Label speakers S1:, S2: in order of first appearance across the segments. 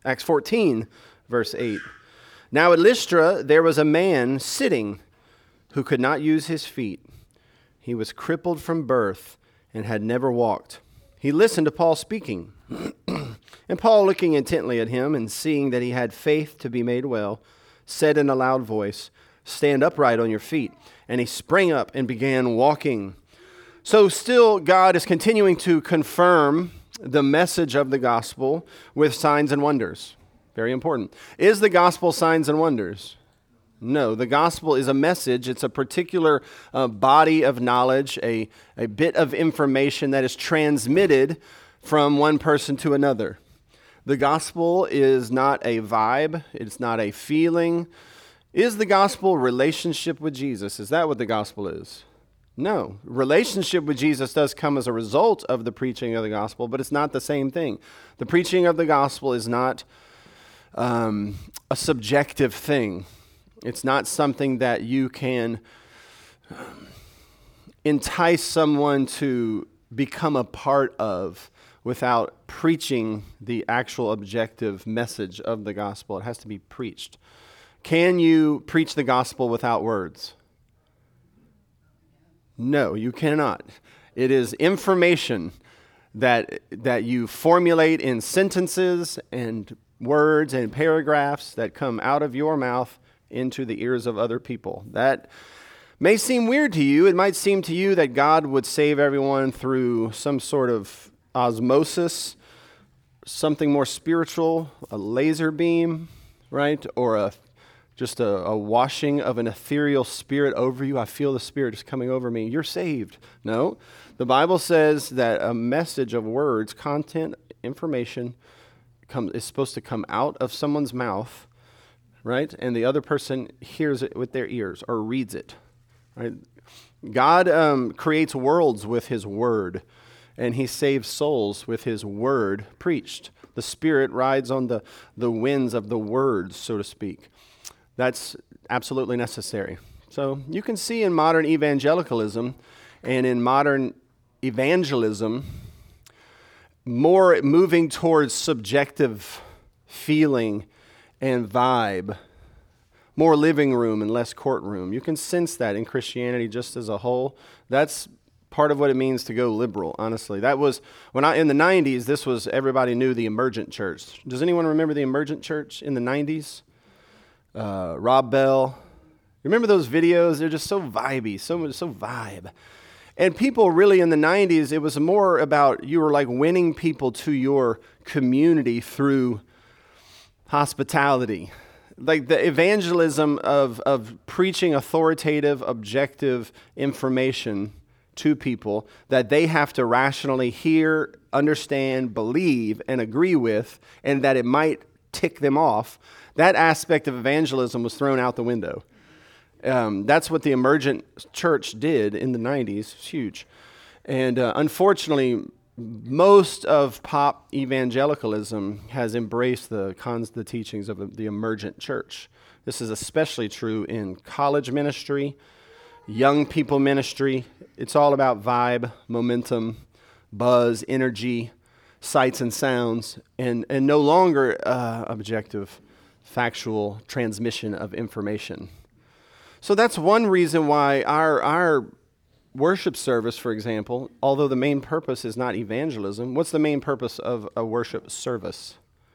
S1: Acts 14, verse 8. Now at Lystra there was a man sitting who could not use his feet. He was crippled from birth and had never walked. He listened to Paul speaking. And Paul, looking intently at him and seeing that he had faith to be made well, said in a loud voice, "Stand upright on your feet." And he sprang up and began walking. So still God is continuing to confirm the message of the gospel with signs and wonders. Very important. Is the gospel signs and wonders? No, the gospel is a message. It's a particular body of knowledge, a bit of information that is transmitted from one person to another. The gospel is not a vibe. It's not a feeling. Is the gospel relationship with Jesus? Is that what the gospel is? No. Relationship with Jesus does come as a result of the preaching of the gospel, but it's not the same thing. The preaching of the gospel is not a subjective thing. It's not something that you can entice someone to become a part of without preaching the actual objective message of the gospel. It has to be preached. Can you preach the gospel without words? No, you cannot. It is information that you formulate in sentences and words and paragraphs that come out of your mouth into the ears of other people. That may seem weird to you. It might seem to you that God would save everyone through some sort of osmosis, something more spiritual, a laser beam, right? Or just a washing of an ethereal spirit over you. I feel the Spirit is coming over me. You're saved. No. The Bible says that a message of words, content, information is supposed to come out of someone's mouth, right? And the other person hears it with their ears or reads it, right? God creates worlds with his word, and he saves souls with his word preached. The Spirit rides on the winds of the words, so to speak. That's absolutely necessary. So you can see in modern evangelicalism and in modern evangelism more moving towards subjective feeling and vibe, more living room and less courtroom. You can sense that in Christianity just as a whole. That's part of what it means to go liberal, honestly. That was, in the 90s, everybody knew the emergent church. Does anyone remember the emergent church in the 90s? Rob Bell. Remember those videos? They're just so vibey, so vibe. And people really in the 90s, it was more about you were like winning people to your community through hospitality. Like the evangelism of preaching authoritative, objective information to people that they have to rationally hear, understand, believe, and agree with, and that it might tick them off. That aspect of evangelism was thrown out the window. That's what the emergent church did in the 90s. It's huge. And unfortunately, most of pop evangelicalism has embraced the teachings of the emergent church. This is especially true in college ministry, young people ministry. It's all about vibe, momentum, buzz, energy, sights and sounds, and no longer objective, factual transmission of information. So that's one reason why our worship service, for example, although the main purpose is not evangelism, what's the main purpose of a worship service?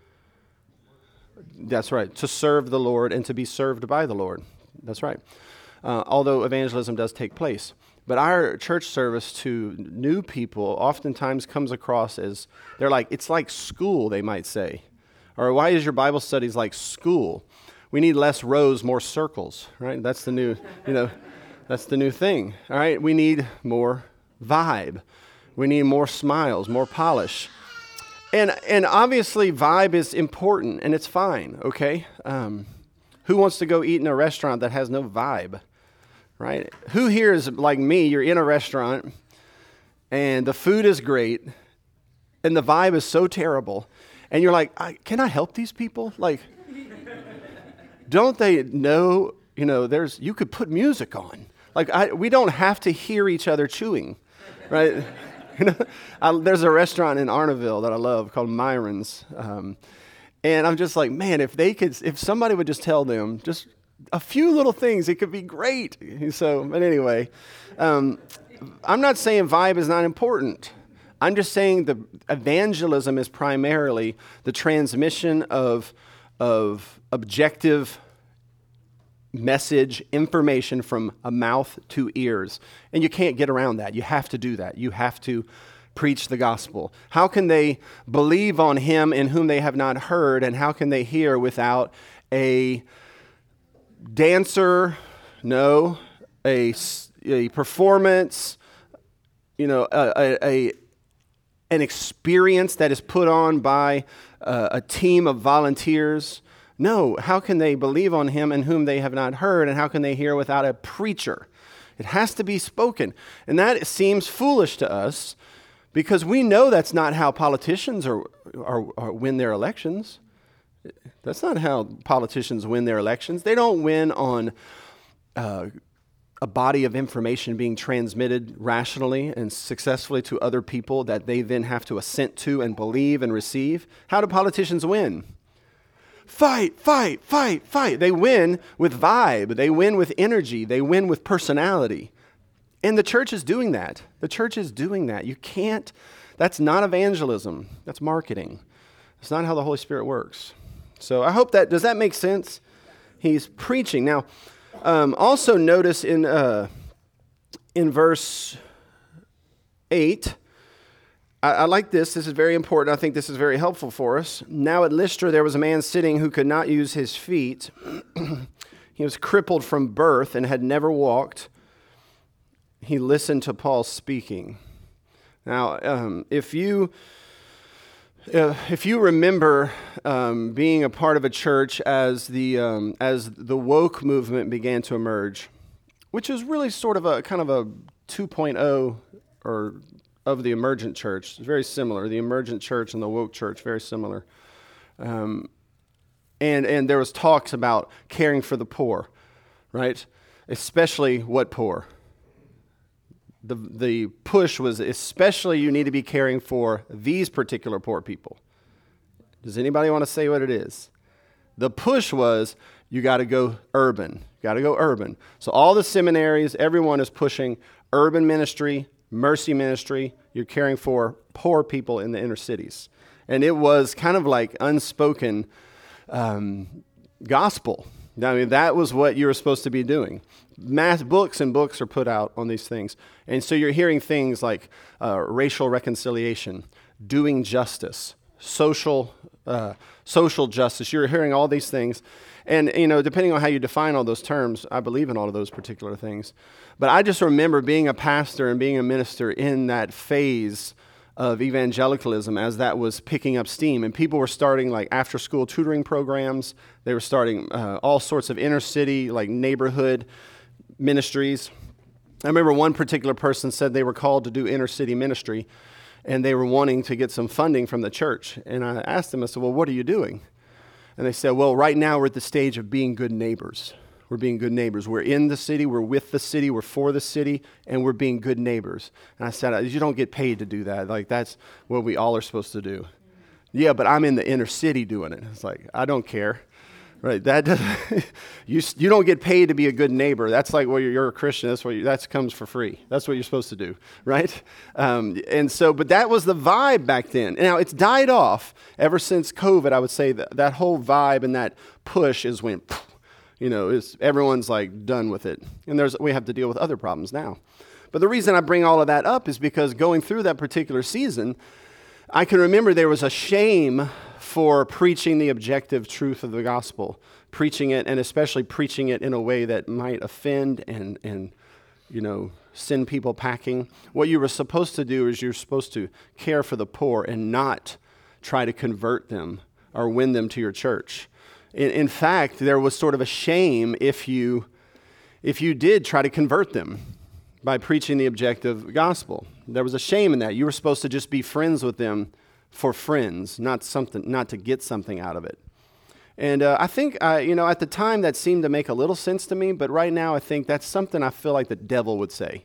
S1: That's right, to serve the Lord and to be served by the Lord. That's right. Although evangelism does take place. But our church service to new people oftentimes comes across as, it's like school, they might say. Or why is your Bible studies like school? We need less rows, more circles, right? That's the new, that's the new thing, all right? We need more vibe. We need more smiles, more polish. And obviously vibe is important, and it's fine, okay? Who wants to go eat in a restaurant that has no vibe, right? Who here is like me? You're in a restaurant, and the food is great, and the vibe is so terrible, and you're like, can I help these people? Like, don't they know, you could put music on. Like, we don't have to hear each other chewing, right? There's a restaurant in Arnaville that I love called Myron's. And I'm just like, man, if somebody would just tell them just a few little things, it could be great. So, but anyway, I'm not saying vibe is not important. I'm just saying the evangelism is primarily the transmission of objective message, information from a mouth to ears. And you can't get around that. You have to do that. You have to preach the gospel. How can they believe on him in whom they have not heard, and how can they hear without a dancer, a performance, an experience that is put on by a team of volunteers? No, how can they believe on him in whom they have not heard, and how can they hear without a preacher? It has to be spoken. And that seems foolish to us because we know that's not how politicians win their elections. That's not how politicians win their elections. They don't win on a body of information being transmitted rationally and successfully to other people that they then have to assent to and believe and receive. How do politicians win? Fight, fight, fight, fight. They win with vibe. They win with energy. They win with personality. And the church is doing that. The church is doing that. You can't, that's not evangelism. That's marketing. It's not how the Holy Spirit works. So I hope does that make sense? He's preaching. Now, also notice in verse 8, I like this. This is very important. I think this is very helpful for us. Now at Lystra there was a man sitting who could not use his feet. He was crippled from birth and had never walked. He listened to Paul speaking. Now, if you remember being a part of a church as the woke movement began to emerge, which is really sort of a kind of a 2.0 of the emergent church. It's very similar. The emergent church and the woke church, very similar. And there was talks about caring for the poor, right? Especially what poor? The push was especially you need to be caring for these particular poor people. Does anybody want to say what it is? The push was you got to go urban. You got to go urban. So all the seminaries, everyone is pushing urban ministry, mercy ministry. You're caring for poor people in the inner cities. And it was kind of like unspoken gospel. I mean, that was what you were supposed to be doing. Mass books and books are put out on these things. And so you're hearing things like racial reconciliation, doing justice, social justice. You're hearing all these things. And, depending on how you define all those terms, I believe in all of those particular things. But I just remember being a pastor and being a minister in that phase of evangelicalism as that was picking up steam. And people were starting like after-school tutoring programs. They were starting all sorts of inner-city, like neighborhood ministries. I remember one particular person said they were called to do inner-city ministry, and they were wanting to get some funding from the church. And I asked them, I said, well, what are you doing? And they said, well, right now we're at the stage of being good neighbors. We're being good neighbors. We're in the city, we're with the city, we're for the city, and we're being good neighbors. And I said, you don't get paid to do that. Like, that's what we all are supposed to do. Yeah, but I'm in the inner city doing it. It's like, I don't care. Right? You don't get paid to be a good neighbor. That's like, well, you're a Christian. That comes for free. That's what you're supposed to do, right? But that was the vibe back then. Now, it's died off ever since COVID. I would say that whole vibe and that push is when, everyone's like done with it. And we have to deal with other problems now. But the reason I bring all of that up is because going through that particular season, I can remember there was a shame for preaching the objective truth of the gospel, preaching it, and especially preaching it in a way that might offend and send people packing. What you were supposed to do is you're supposed to care for the poor and not try to convert them or win them to your church. In fact, there was sort of a shame if you did try to convert them by preaching the objective gospel. There was a shame in that. You were supposed to just be friends with them for friends, not to get something out of it. And I think, at the time that seemed to make a little sense to me, but right now I think that's something I feel like the devil would say.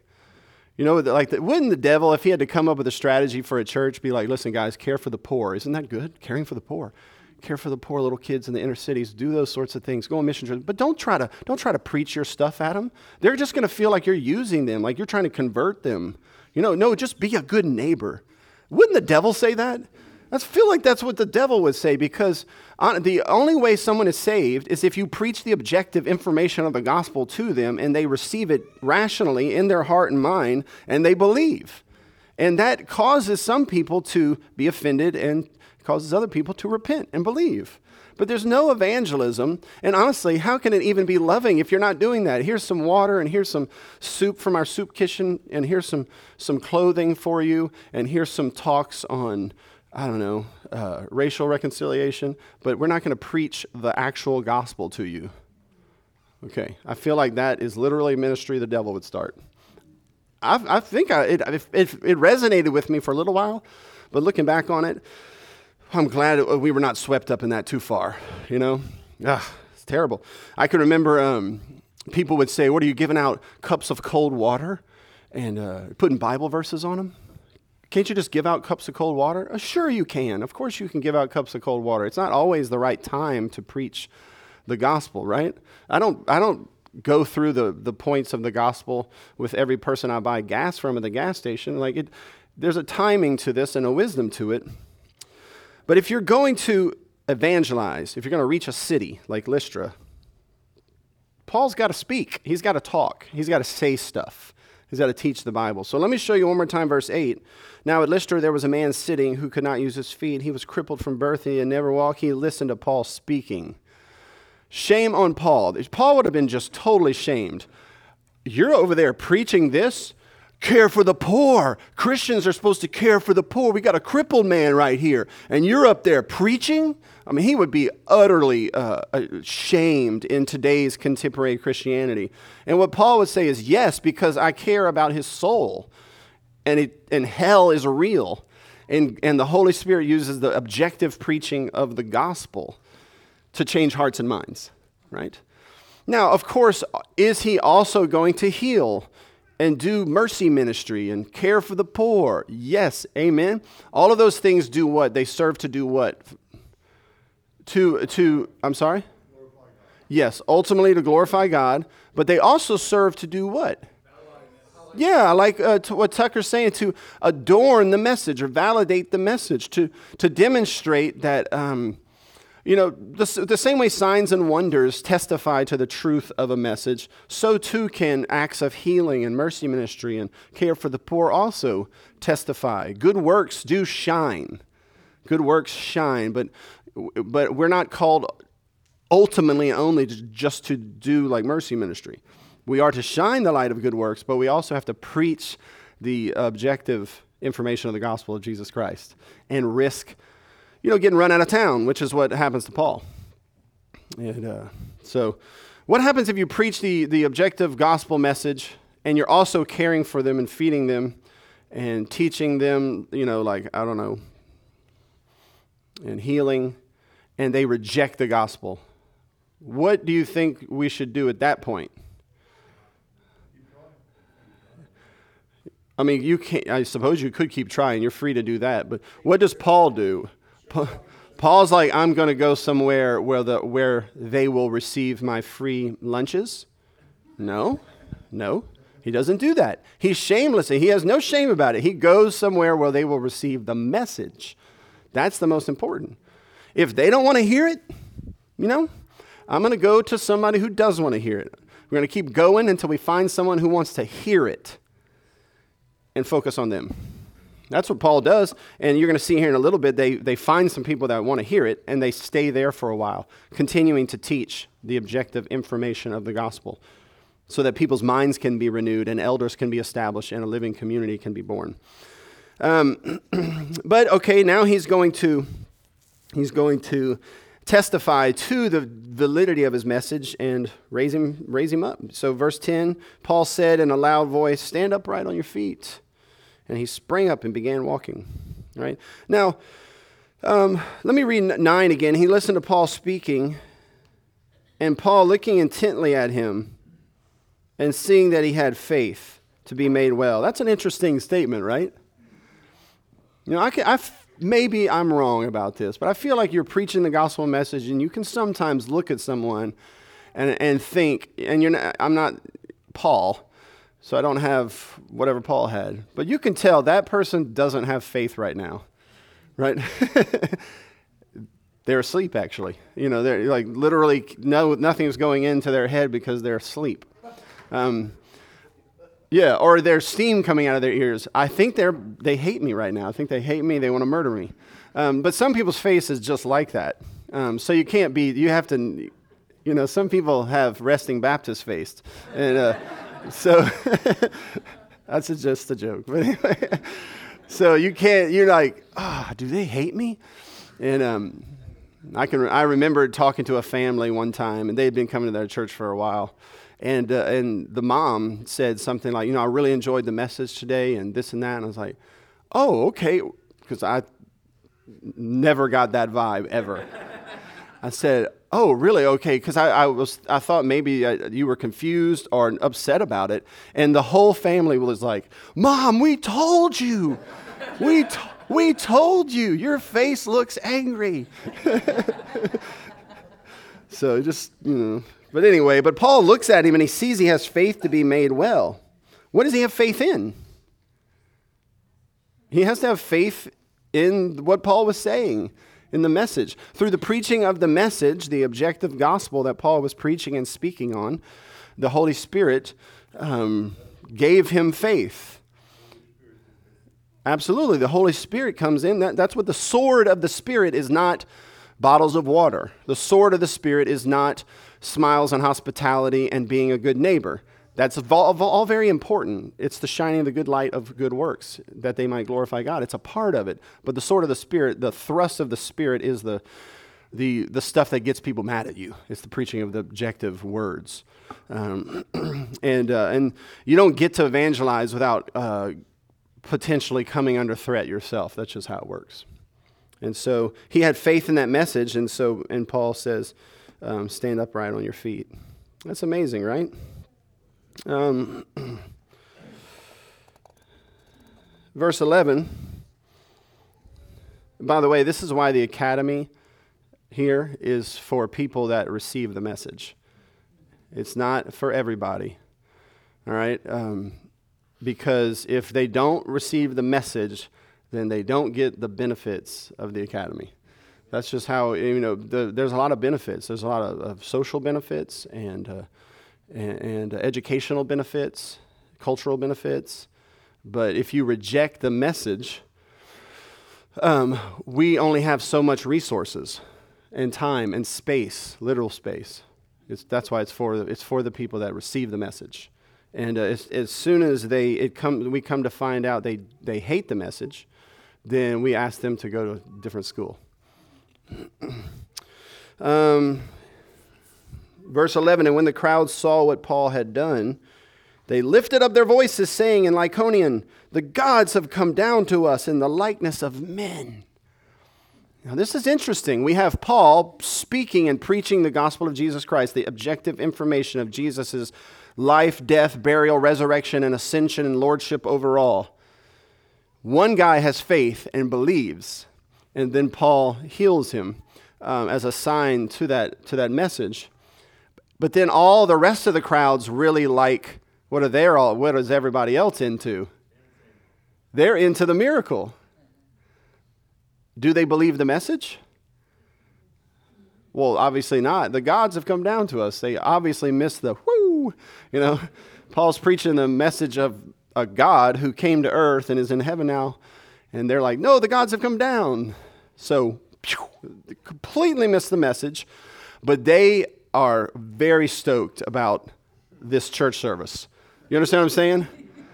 S1: Wouldn't the devil, if he had to come up with a strategy for a church, be like, listen, guys, care for the poor. Isn't that good? Caring for the poor. care for the poor little kids in the inner cities, do those sorts of things, go on mission trips. But don't try to preach your stuff at them. They're just going to feel like you're using them, like you're trying to convert them. No, just be a good neighbor. Wouldn't the devil say that? I feel like that's what the devil would say, because the only way someone is saved is if you preach the objective information of the gospel to them and they receive it rationally in their heart and mind and they believe. And that causes some people to be offended and causes other people to repent and believe. But there's no evangelism. And honestly, how can it even be loving if you're not doing that? Here's some water, and here's some soup from our soup kitchen, and here's some clothing for you, and here's some talks on, racial reconciliation. But we're not going to preach the actual gospel to you. Okay, I feel like that is literally a ministry the devil would start. I think it resonated with me for a little while, but looking back on it, I'm glad we were not swept up in that too far, It's terrible. I can remember people would say, what, are you giving out cups of cold water and putting Bible verses on them? Can't you just give out cups of cold water? Sure you can. Of course you can give out cups of cold water. It's not always the right time to preach the gospel, right? I don't go through the points of the gospel with every person I buy gas from at the gas station. There's a timing to this and a wisdom to it. But if you're going to evangelize, if you're going to reach a city like Lystra, Paul's got to speak. He's got to talk. He's got to say stuff. He's got to teach the Bible. So let me show you one more time verse 8. Now at Lystra there was a man sitting who could not use his feet. He was crippled from birth. He had never walked. He listened to Paul speaking. Shame on Paul. Paul would have been just totally shamed. You're over there preaching this? Care for the poor. Christians are supposed to care for the poor. We got a crippled man right here, and you're up there preaching? I mean, he would be utterly shamed in today's contemporary Christianity. And what Paul would say is, yes, because I care about his soul, and hell is real, and the Holy Spirit uses the objective preaching of the gospel to change hearts and minds, right? Now, of course, is he also going to heal and do mercy ministry and care for the poor? Yes, amen. All of those things do what? They serve to do what? I'm sorry? Yes, ultimately to glorify God, but they also serve to do what? Yeah, like to what Tucker's saying, to adorn the message or validate the message, to demonstrate that, the same way signs and wonders testify to the truth of a message, so too can acts of healing and mercy ministry and care for the poor also testify. Good works do shine. Good works shine, but we're not called ultimately only just to do like mercy ministry. We are to shine the light of good works, but we also have to preach the objective information of the gospel of Jesus Christ and risk getting run out of town, which is what happens to Paul. And so what happens if you preach the objective gospel message and you're also caring for them and feeding them and teaching them, and healing, and they reject the gospel? What do you think we should do at that point? I mean, I suppose you could keep trying. You're free to do that. But what does Paul do? Paul's like, I'm going to go somewhere where they will receive my free lunches. No, he doesn't do that. He's shameless. He has no shame about it. He goes somewhere where they will receive the message. That's the most important. If they don't want to hear it, I'm going to go to somebody who does want to hear it. We're going to keep going until we find someone who wants to hear it and focus on them. That's what Paul does, and you're going to see here in a little bit, they find some people that want to hear it, and they stay there for a while, continuing to teach the objective information of the gospel so that people's minds can be renewed and elders can be established and a living community can be born. But okay, now he's going to testify to the validity of his message and raise him up. So verse 10, Paul said in a loud voice, "Stand upright on your feet." And he sprang up and began walking. Right? Now, let me read 9 again. He listened to Paul speaking, and Paul looking intently at him and seeing that he had faith to be made well. That's an interesting statement, right? maybe I'm wrong about this, but I feel like you're preaching the gospel message, and you can sometimes look at someone and think, and I'm not Paul, so I don't have whatever Paul had, but you can tell that person doesn't have faith right now, right? They're asleep, actually. They're like literally nothing's going into their head because they're asleep. Or there's steam coming out of their ears. I think they hate me right now. I think they hate me. They want to murder me. But some people's face is just like that. So you can't be, you have to, some people have resting Baptist face. And so that's just a joke. But anyway, so you can't, you're like, do they hate me? And I remember talking to a family one time, and they had been coming to their church for a while. And the mom said something like, I really enjoyed the message today and this and that. And I was like, oh, okay, because I never got that vibe ever. I said, oh, really? Okay, because I thought maybe you were confused or upset about it. And the whole family was like, Mom, we told you. We told you. Your face looks angry. So just, But anyway, but Paul looks at him and he sees he has faith to be made well. What does he have faith in? He has to have faith in what Paul was saying in the message. Through the preaching of the message, the objective gospel that Paul was preaching and speaking on, the Holy Spirit gave him faith. Absolutely, the Holy Spirit comes in. That's what the sword of the Spirit is, not bottles of water. The sword of the Spirit is not smiles and hospitality and being a good neighbor. That's all very important. It's the shining of the good light of good works, that they might glorify God. It's a part of it. But the sword of the Spirit, the thrust of the Spirit is the stuff that gets people mad at you. It's the preaching of the objective words. And you don't get to evangelize without potentially coming under threat yourself. That's just how it works. And so he had faith in that message, and Paul says, stand upright on your feet. That's amazing, right? Verse 11. By the way, this is why the academy here is for people that receive the message. It's not for everybody, all right? Because if they don't receive the message, then they don't get the benefits of the academy. That's just how, there's a lot of benefits. There's a lot of social benefits and educational benefits, cultural benefits. But if you reject the message, we only have so much resources and time and space, literal space. That's why it's for the people that receive the message. And as soon as we come to find out they hate the message, then we ask them to go to a different school. Verse 11, and when the crowd saw what Paul had done, they lifted up their voices, saying in Lycaonian, the gods have come down to us in the likeness of men. Now this is interesting. We have Paul speaking and preaching the gospel of Jesus Christ, the objective information of Jesus' life, death, burial, resurrection, and ascension and lordship over all. One guy has faith and believes, and then Paul heals him as a sign to that message. But then all the rest of the crowds really like, what is everybody else into? They're into the miracle. Do they believe the message? Well, obviously not. The gods have come down to us. They obviously missed the whoo. Paul's preaching the message of a God who came to earth and is in heaven now. And they're like, no, the gods have come down. So, they completely missed the message. But they are very stoked about this church service. You understand what I'm saying?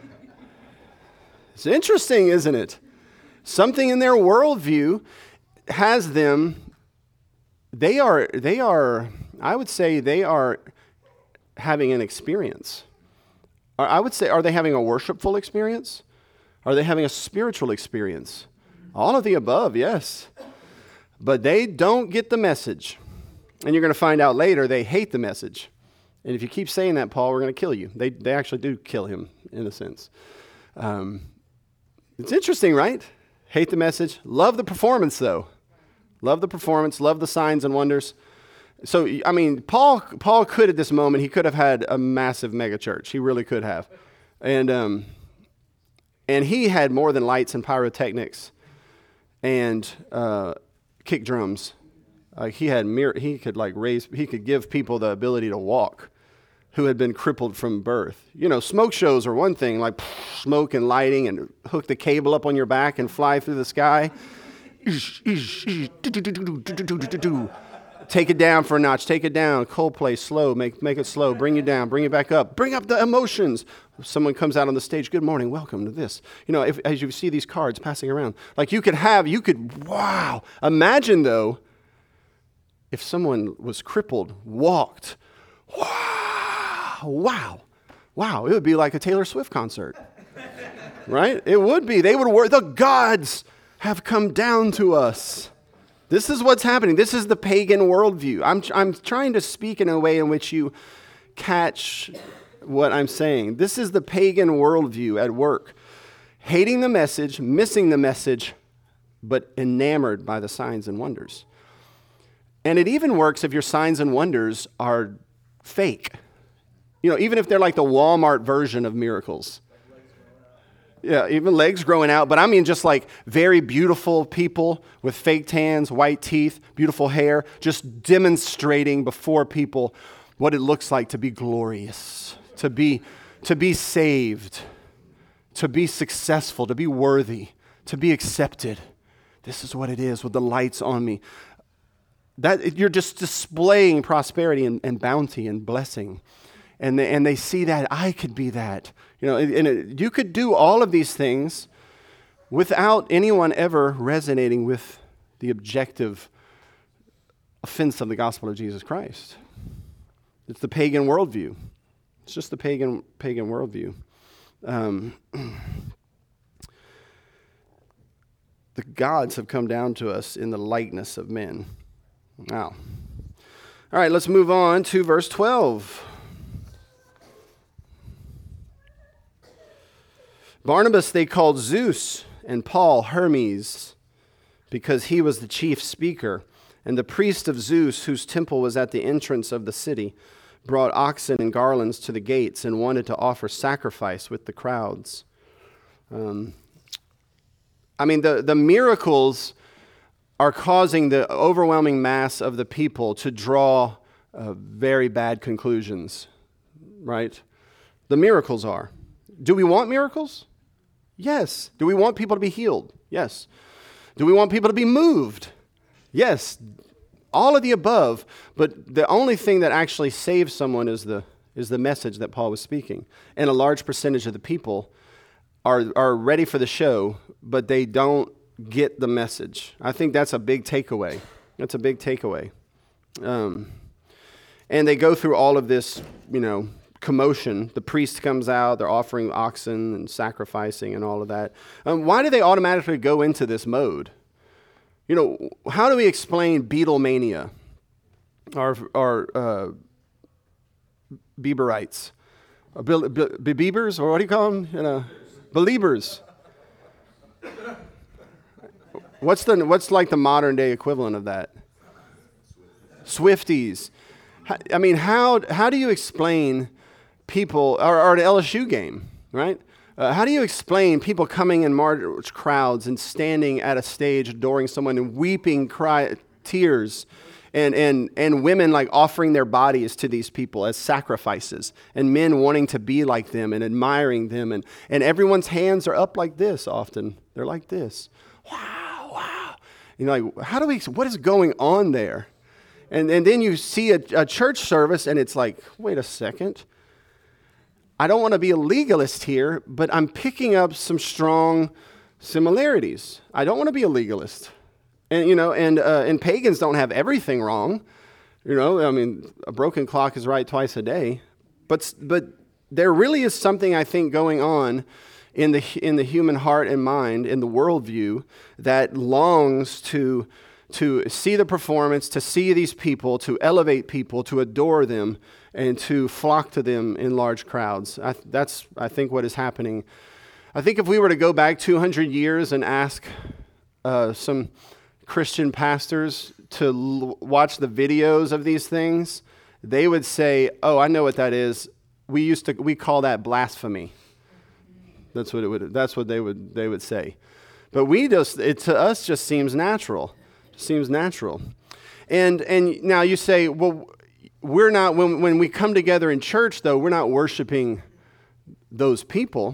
S1: It's interesting, isn't it? Something in their worldview has them, they are, I would say they are having an experience. I would say, are they having a worshipful experience? Are they having a spiritual experience? All of the above, yes. But they don't get the message. And you're going to find out later they hate the message. And if you keep saying that, Paul, we're going to kill you. They actually do kill him, in a sense. It's interesting, right? Hate the message. Love the performance, though. Love the performance. Love the signs and wonders. So, I mean, Paul could at this moment, he could have had a massive mega church. He really could have. And he had more than lights and pyrotechnics and kick drums. He could give people the ability to walk who had been crippled from birth. You know, smoke shows are one thing, like smoke and lighting and hook the cable up on your back and fly through the sky. Take it down for a notch. Take it down. Coldplay, slow. Make it slow. Bring you down. Bring it back up. Bring up the emotions. Someone comes out on the stage. Good morning. Welcome to this. You know, as you see these cards passing around, like wow. Imagine though, if someone was crippled, walked, wow. It would be like a Taylor Swift concert, right? It would be. They would work. The gods have come down to us. This is what's happening. This is the pagan worldview. I'm trying to speak in a way in which you catch what I'm saying. This is the pagan worldview at work. Hating the message, missing the message, but enamored by the signs and wonders. And it even works if your signs and wonders are fake. You know, even if they're like the Walmart version of miracles. Yeah, even legs growing out. But I mean just like very beautiful people with fake tans, white teeth, beautiful hair, just demonstrating before people what it looks like to be glorious, to be saved, to be successful, to be worthy, to be accepted. This is what it is with the lights on me. That you're just displaying prosperity and bounty and blessing. And they see that I could be that. You know, you could do all of these things without anyone ever resonating with the objective offense of the gospel of Jesus Christ. It's the pagan worldview. It's just the pagan worldview. The gods have come down to us in the likeness of men. Wow. All right, let's move on to verse 12. Barnabas they called Zeus, and Paul Hermes, because he was the chief speaker. And the priest of Zeus, whose temple was at the entrance of the city, brought oxen and garlands to the gates and wanted to offer sacrifice with the crowds. The miracles are causing the overwhelming mass of the people to draw very bad conclusions, right? The miracles are. Do we want miracles? Yes. Do we want people to be healed? Yes. Do we want people to be moved? Yes. All of the above, but the only thing that actually saves someone is the message that Paul was speaking. And a large percentage of the people are ready for the show, but they don't get the message. I think that's a big takeaway. That's a big takeaway. And they go through all of this, commotion. The priest comes out, they're offering oxen and sacrificing and all of that. Why do they automatically go into this mode? How do we explain Beatlemania or Bieberites? Beliebers, or what do you call them? Beliebers. What's like the modern day equivalent of that? Swifties. How do you explain people, or an LSU game, right? How do you explain people coming in large crowds and standing at a stage adoring someone and weeping tears and women like offering their bodies to these people as sacrifices and men wanting to be like them and admiring them and everyone's hands are up like this often. They're like this. Wow. What is going on there? And then you see a church service and it's like, wait a second. I don't want to be a legalist here, but I'm picking up some strong similarities. I don't want to be a legalist. And pagans don't have everything wrong. A broken clock is right twice a day. But there really is something, I think, going on in the human heart and mind, in the worldview, that longs to see the performance, to see these people, to elevate people, to adore them, and to flock to them in large crowds. That's, I think, what is happening. I think if we were to go back 200 years and ask some Christian pastors to watch the videos of these things, they would say, "Oh, I know what that is. We call that blasphemy." That's what they would say. But it to us just seems natural. Seems natural. And now you say, well, we're not when we come together in church though, we're not worshiping those people.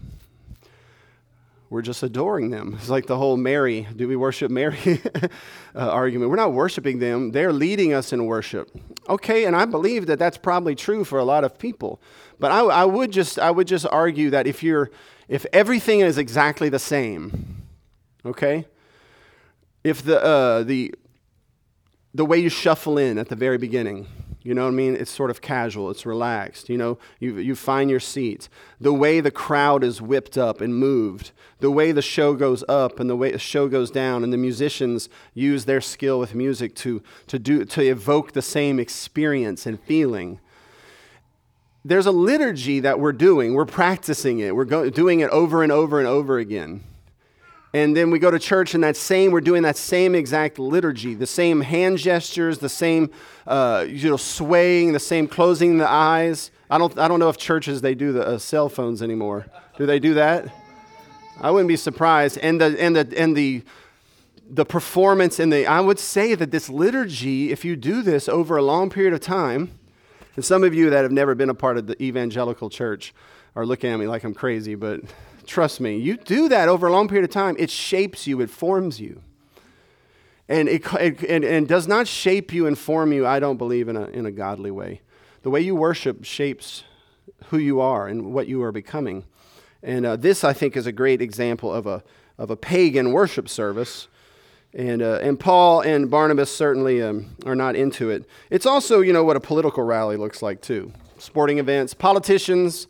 S1: We're just adoring them. It's like the whole Mary, do we worship Mary argument. We're not worshiping them. They're leading us in worship. Okay, and I believe that that's probably true for a lot of people. But I would just argue that if everything is exactly the same, okay, if the way you shuffle in at the very beginning, you know what I mean? It's sort of casual. It's relaxed. You know, you find your seat. The way the crowd is whipped up and moved. The way the show goes up and the way the show goes down. And the musicians use their skill with music to evoke the same experience and feeling. There's a liturgy that we're doing. We're practicing it. We're doing it over and over and over again. And then we go to church and we're doing that same exact liturgy, the same hand gestures, the same, swaying, the same closing the eyes. I don't know if churches, they do the cell phones anymore. Do they do that? I wouldn't be surprised. And the performance I would say that this liturgy, if you do this over a long period of time, and some of you that have never been a part of the evangelical church are looking at me like I'm crazy, but trust me, you do that over a long period of time, it shapes you, it forms you. And it does not shape you and form you, I don't believe, in a godly way. The way you worship shapes who you are and what you are becoming. And this, I think, is a great example of a pagan worship service. And Paul and Barnabas certainly are not into it. It's also, what a political rally looks like, too. Sporting events, politicians,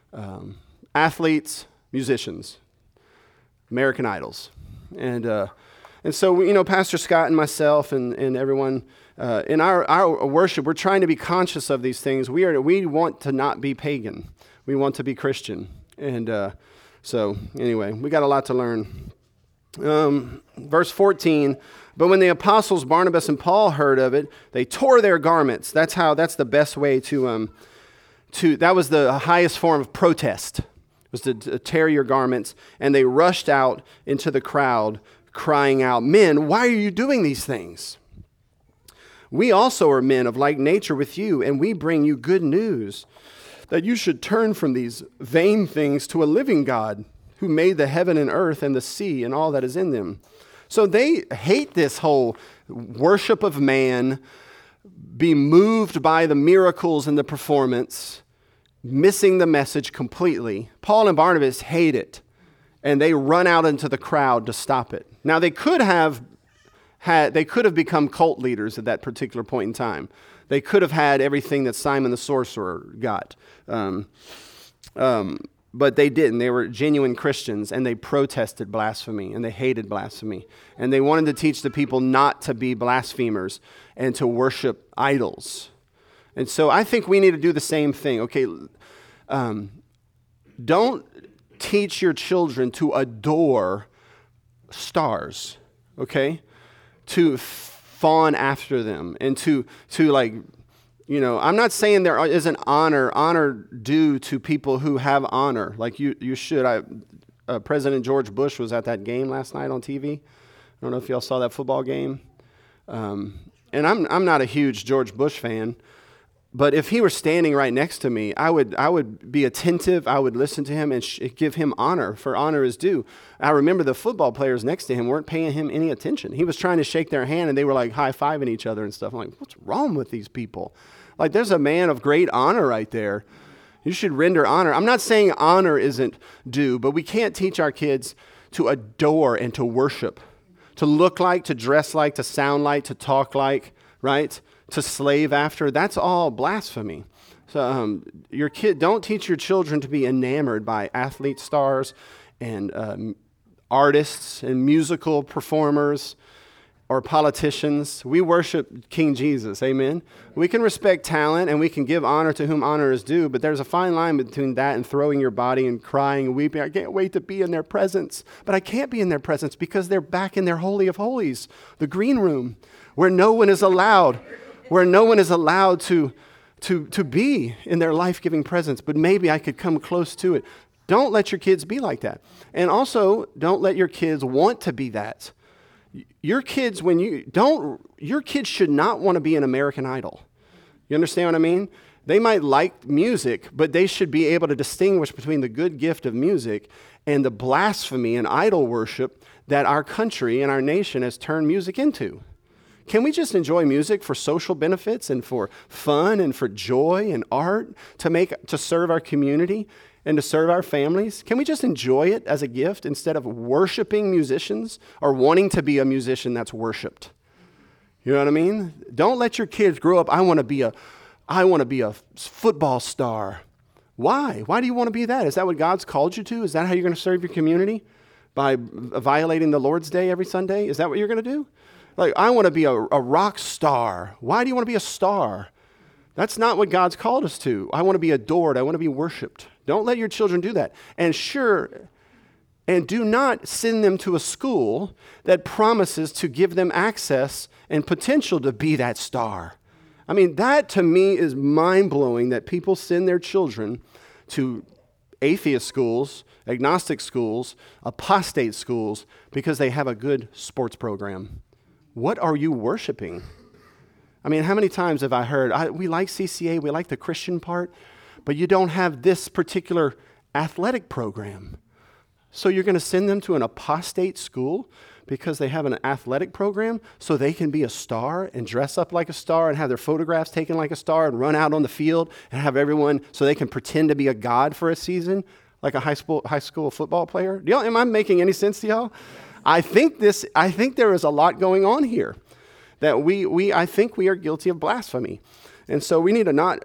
S1: athletes, musicians, American Idols. And so, Pastor Scott and myself and everyone, in our worship, we're trying to be conscious of these things. We want to not be pagan. We want to be Christian. And so, anyway, we got a lot to learn. Verse 14, but when the apostles Barnabas and Paul heard of it, they tore their garments. That's the best way that was the highest form of protest, was to tear your garments. And they rushed out into the crowd, crying out, "Men, why are you doing these things? We also are men of like nature with you, and we bring you good news, that you should turn from these vain things to a living God, who made the heaven and earth and the sea and all that is in them." So they hate this whole worship of man, be moved by the miracles and the performance, missing the message completely. Paul and Barnabas hate it, and they run out into the crowd to stop it. Now they could have become cult leaders at that particular point in time. They could have had everything that Simon the sorcerer got. But they didn't. They were genuine Christians, and they protested blasphemy, and they hated blasphemy. And they wanted to teach the people not to be blasphemers and to worship idols. And so I think we need to do the same thing. Okay, don't teach your children to adore stars, okay? To fawn after them and to like... I'm not saying there isn't honor due to people who have honor. Like you should. President George Bush was at that game last night on TV. I don't know if y'all saw that football game. And I'm not a huge George Bush fan, but if he were standing right next to me, I would be attentive. I would listen to him and give him honor, for honor is due. I remember the football players next to him weren't paying him any attention. He was trying to shake their hand, and they were like high-fiving each other and stuff. I'm like, what's wrong with these people? Like, there's a man of great honor right there. You should render honor. I'm not saying honor isn't due, but we can't teach our kids to adore and to worship, to look like, to dress like, to sound like, to talk like, right? To slave after. That's all blasphemy. So don't teach your children to be enamored by athlete stars and artists and musical performers or politicians. We worship King Jesus, amen? We can respect talent and we can give honor to whom honor is due, but there's a fine line between that and throwing your body and crying and weeping. I can't wait to be in their presence. But I can't be in their presence because they're back in their Holy of Holies, the green room, where no one is allowed to be in their life-giving presence. But maybe I could come close to it. Don't let your kids be like that. And also, don't let your kids want to be that. Your kids, your kids should not want to be an American Idol. You understand what I mean? They might like music, but they should be able to distinguish between the good gift of music and the blasphemy and idol worship that our country and our nation has turned music into. Can we just enjoy music for social benefits and for fun and for joy and art to serve our community and to serve our families? Can we just enjoy it as a gift instead of worshiping musicians or wanting to be a musician that's worshiped? You know what I mean? Don't let your kids grow up, I want to be a football star. Why? Why do you want to be that? Is that what God's called you to? Is that how you're going to serve your community? By violating the Lord's Day every Sunday? Is that what you're going to do? Like, I want to be a rock star. Why do you want to be a star? That's not what God's called us to. I want to be adored. I want to be worshiped. Don't let your children do that. And do not send them to a school that promises to give them access and potential to be that star. I mean, that to me is mind-blowing that people send their children to atheist schools, agnostic schools, apostate schools, because they have a good sports program. What are you worshiping? I mean, how many times have I heard, we like CCA, we like the Christian part, but you don't have this particular athletic program. So you're going to send them to an apostate school because they have an athletic program so they can be a star and dress up like a star and have their photographs taken like a star and run out on the field and have everyone so they can pretend to be a god for a season like a high school football player? Am I making any sense to y'all? I think there is a lot going on here that I think we are guilty of blasphemy. And so we need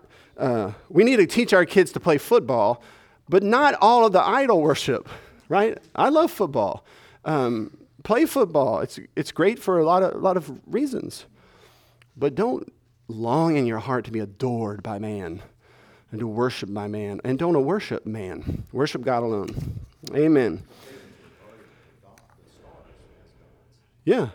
S1: to teach our kids to play football, but not all of the idol worship, right? I love football. Play football. It's great for a lot of reasons. But don't long in your heart to be adored by man and to worship by man. And don't worship man. Worship God alone. Amen. Yeah.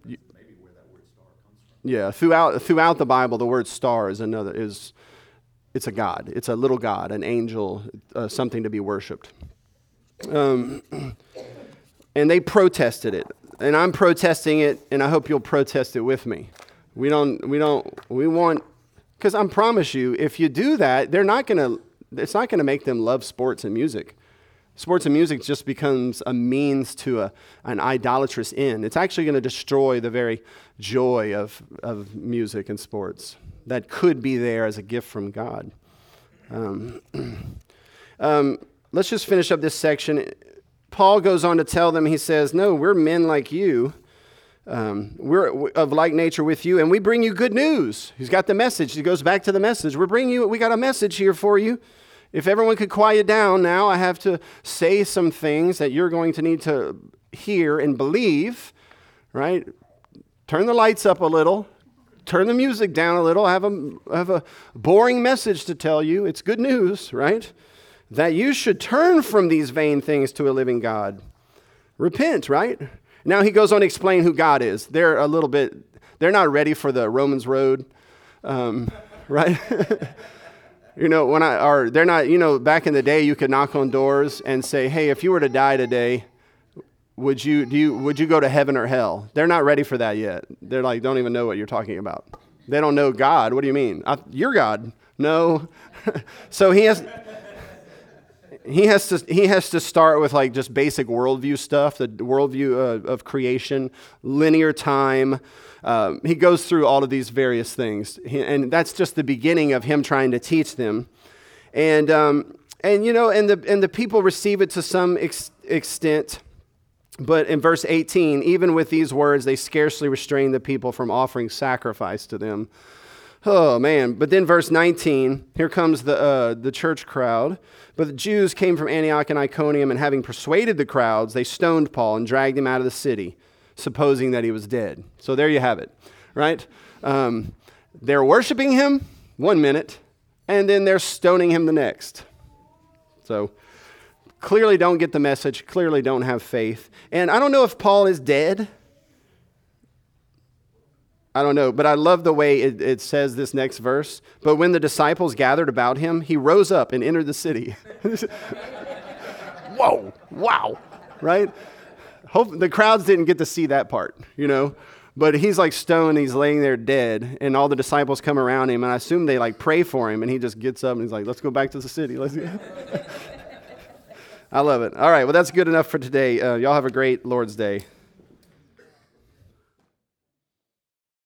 S1: Yeah, throughout the Bible, the word star is it's a god. It's a little god, an angel, something to be worshipped. And they protested it, and I'm protesting it, and I hope you'll protest it with me. We want, because I promise you, if you do that, it's not gonna make them love sports and music. Sports and music just becomes a means to an idolatrous end. It's actually going to destroy the very joy of music and sports that could be there as a gift from God. Let's just finish up this section. Paul goes on to tell them, he says, no, we're men like you. We're of like nature with you, and we bring you good news. He's got the message. He goes back to the message. We got a message here for you. If everyone could quiet down now, I have to say some things that you're going to need to hear and believe, right? Turn the lights up a little. Turn the music down a little. I have a boring message to tell you. It's good news, right? That you should turn from these vain things to a living God. Repent, right? Now he goes on to explain who God is. They're not ready for the Romans road, right? They're not, back in the day, you could knock on doors and say, hey, if you were to die today, would you go to heaven or hell? They're not ready for that yet. They're like, don't even know what you're talking about. They don't know God. What do you mean? You're God. No. So he has to start with like just basic worldview stuff, the worldview of creation, linear time. He goes through all of these various things, and that's just the beginning of him trying to teach them. And the people receive it to some extent. But in verse 18, even with these words, they scarcely restrain the people from offering sacrifice to them. Oh, man. But then verse 19, here comes the church crowd. But the Jews came from Antioch and Iconium, and having persuaded the crowds, they stoned Paul and dragged him out of the city. supposing that he was dead. So there you have it, right? They're worshiping him 1 minute, and then they're stoning him the next. So clearly don't get the message, clearly don't have faith. And I don't know if Paul is dead. I don't know, but I love the way it says this next verse. But when the disciples gathered about him, he rose up and entered the city. Whoa, wow, right? Hope the crowds didn't get to see that part, But he's like stoned, he's laying there dead, and all the disciples come around him, and I assume they like pray for him, and he just gets up and he's like, let's go back to the city. I love it. All right, well, that's good enough for today. Y'all have a great Lord's Day.